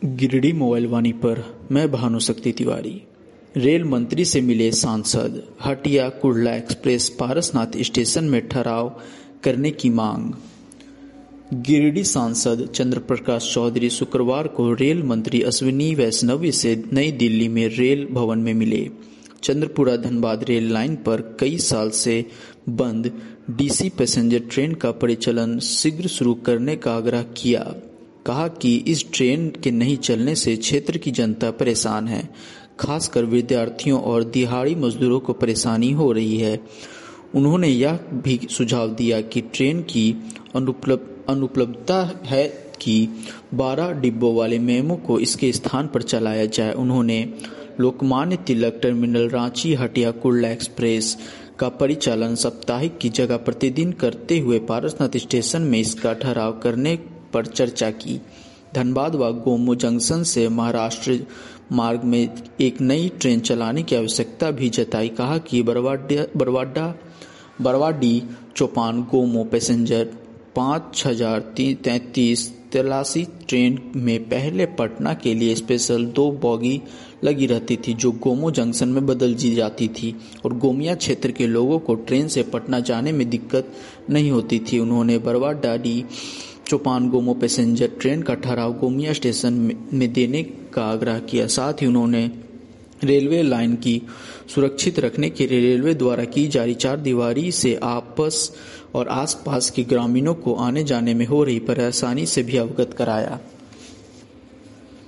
Giridih mobile वाणी पर मैं भानुशक्ति Tiwari. Rail मंत्री से मिले सांसद, हटिया कुर्ला एक्सप्रेस पारसनाथ स्टेशन में ठहराव करने की मांग। गिरिडीह सांसद चंद्रप्रकाश चौधरी शुक्रवार को रेल मंत्री अश्विनी वैष्णव से नई दिल्ली में रेल भवन में मिले। चंद्रपुरा धनबाद रेल लाइन पर कई साल से बंद डीसी पैसेंजर ट्रेन का परिचालन शीघ्र शुरू करने का आग्रह किया। कहा कि इस ट्रेन के नहीं चलने से क्षेत्र की जनता परेशान है, खासकर विद्यार्थियों और दिहाड़ी मजदूरों को परेशानी हो रही है। उन्होंने यह भी सुझाव दिया कि ट्रेन की अनुपलब्धता है कि 12 डिब्बों वाले मेमो को इसके स्थान पर चलाया जाए। उन्होंने लोकमान्य तिलक टर्मिनल रांची हटिया कुर्ला एक्सप्रेस का परिचालन साप्ताहिक की जगह प्रतिदिन करते हुए पारसनाथ स्टेशन में इसका ठहराव करने पर चर्चा की। धनबाद व गोमो जंक्शन से महाराष्ट्र मार्ग में एक नई ट्रेन चलाने की आवश्यकता भी जताई। कहा कि बरवाडी चौपान गोमो पैसेंजर 5333 ट्रेन में पहले पटना के लिए स्पेशल 2 बोगी लगी रहती थी, जो गोमो जंक्शन में बदल दी जाती थी और गोमिया क्षेत्र के लोगों को ट्रेन से पटना जाने में दिक्कत नहीं होती थी। उन्होंने बरवाडी चौपान गोमो पैसेंजर ट्रेन का ठहराव गोमिया स्टेशन में देने का आग्रह किया। साथ ही उन्होंने रेलवे लाइन की सुरक्षित रखने के लिए रेलवे द्वारा की जा रही 4 दीवारी से आपस और आसपास के ग्रामीणों को आने जाने में हो रही परेशानी से भी अवगत कराया।